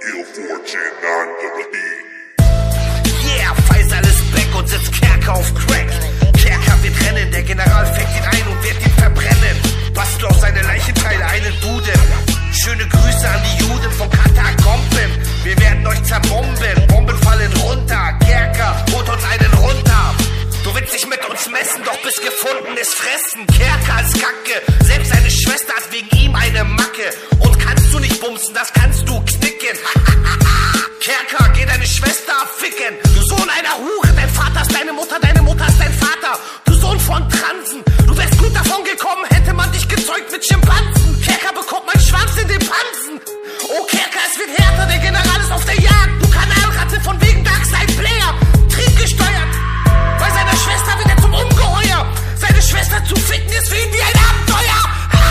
feel fortunate under the heat. Yeah, Faisal ist back und sitzt Kerker auf Crack. Kerker wird rennen, der General fängt ihn ein und wird ihn verbrennen. Bastel auf seine Leichenteile einen Duden. Schöne Grüße an die Juden von Katakomben. Wir werden euch zerbomben, Bomben fallen runter. Kerker, holt uns einen runter. Du willst dich mit uns messen, doch bis gefunden ist Fressen. Kerker ist Kacke, selbst seine Schwester hat wegen ihm eine Macke. Und kannst du nicht bumsen, das kannst du knicken. Kerker, geh deine Schwester ficken. Du Sohn einer Hure, dein Vater ist deine Mutter ist dein Vater. Du Sohn von Transen, du wärst gut davon gekommen, hätte man dich gezeugt mit Schimpansen. Kerker bekommt meinen Schwanz in den Pansen. Oh Kerker, es wird härter, der General ist auf der Jagd. Du Kanalratte von wegen Darkside Player, triebgesteuert. Bei seiner Schwester wird er zum Ungeheuer. Seine Schwester zu ficken ist für ihn wie ein Abenteuer.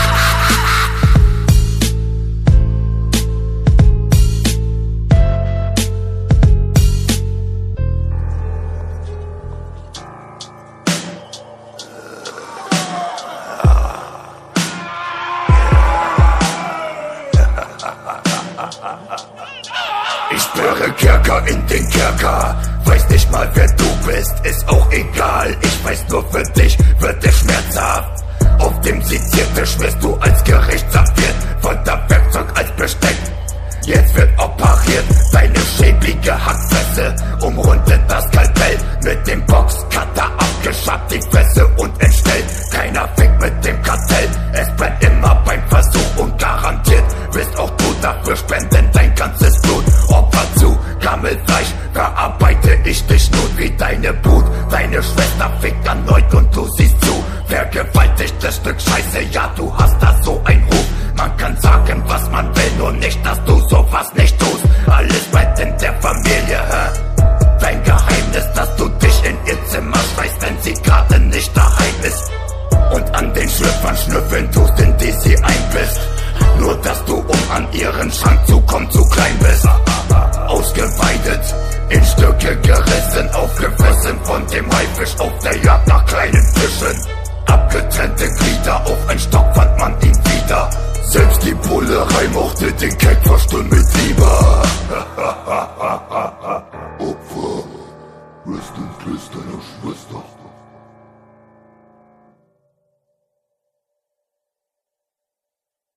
Ich sperre Kerker in den Kerker. Weiß nicht mal wer du bist, ist auch egal. Ich weiß nur für dich wird es schmerzhaft. Auf dem Seziertisch wirst du als Gericht serviert. Folter Werkzeug als Besteck. Jetzt wird operiert, deine schäbige Hackfresse umrundet das Skalpell. Mit dem Boxcutter abgeschabt die Fresse und entstellt. Keiner fickt mit dem Kartell, es brennt immer beim Versuch. Und garantiert wirst auch du dafür spenden dein ganzes Blut. Opfer zu Gammelfleisch, verarbeite ich dich nun wie deine Brut. Deine Schwester fickt erneut und du siehst zu. Vergewaltigtes Stück Scheiße, ja du hast da so ein Ruf. Man kann sagen was man will, nur nicht, dass du sowas nicht tust. Alles bleibt in der Familie, hä? Dein Geheimnis, dass du dich in ihr Zimmer schreist, wenn sie gerade nicht daheim ist. Und an den Schlüpfern schnüffeln tust, in die sie ein bist. Nur dass du, um an ihren Schrank zu kommen, zu klein bist. Ausgeweidet, in Stücke gerissen, aufgefressen von dem Haifisch auf der Jagd nach kleinen Fischen. Abgetrennte Glieder, auf ein Stock fand man ihn wieder. Selbst die Bullerei mochte den Keck verstümmelt lieber. Opfer, Rest in Peace deiner Schwester.